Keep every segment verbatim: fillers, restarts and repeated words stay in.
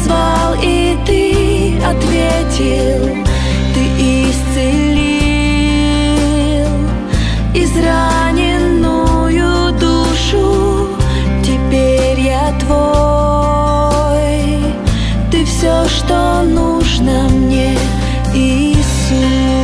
позвал, и ты ответил. Ты исцелил израненную душу. Теперь я твой. Ты все, что нужно мне, Иисус.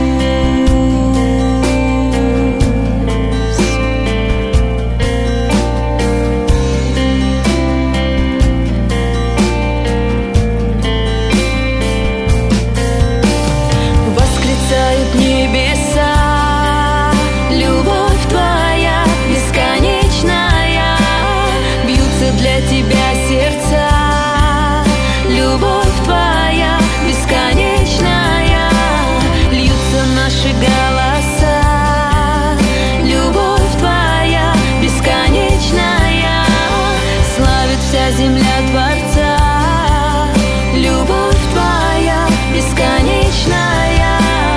Земля Творца, любовь твоя бесконечная.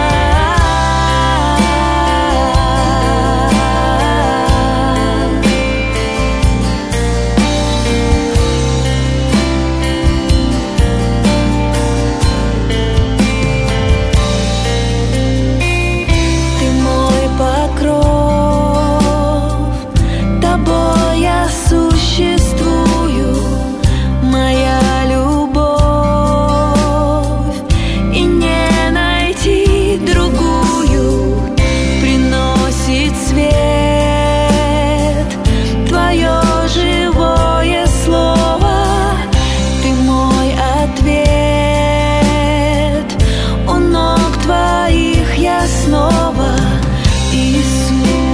Ты мой покров, тобой я существую. Моя любовь, и не найти другую, приносит свет твое живое слово. Ты мой ответ, у ног твоих я снова, Иисус.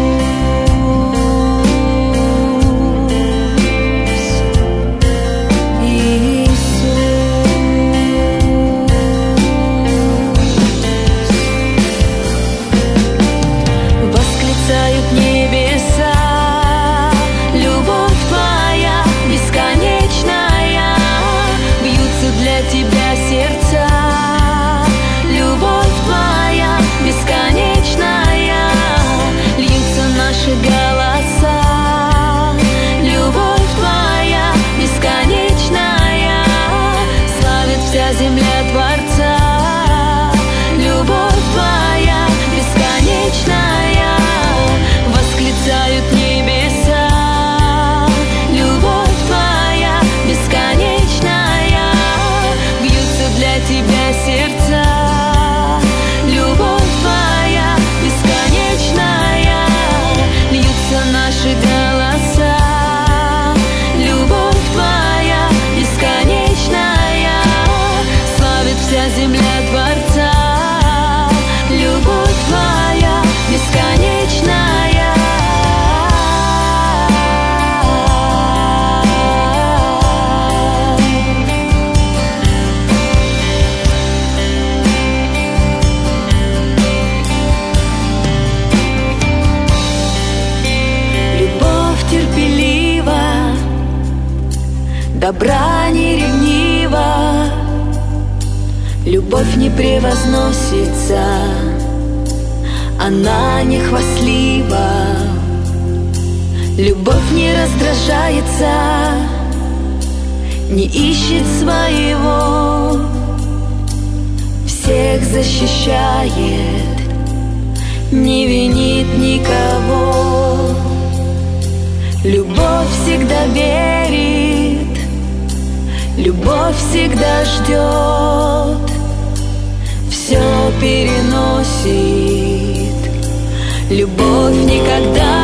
Земля Творца, любовь твоя бесконечная. Восклицают небеса, любовь твоя бесконечная. Бьются для тебя сердца, любовь твоя бесконечная. Льются наши голоса, любовь твоя бесконечная. Вся земля Творца, любовь твоя бесконечная. Любовь терпелива, добра не ревнива. Любовь не превозносится, она не хвастлива. Любовь не раздражается, не ищет своего, всех защищает, не винит никого. Любовь всегда верит, любовь всегда ждет, все переносит. Любовь никогда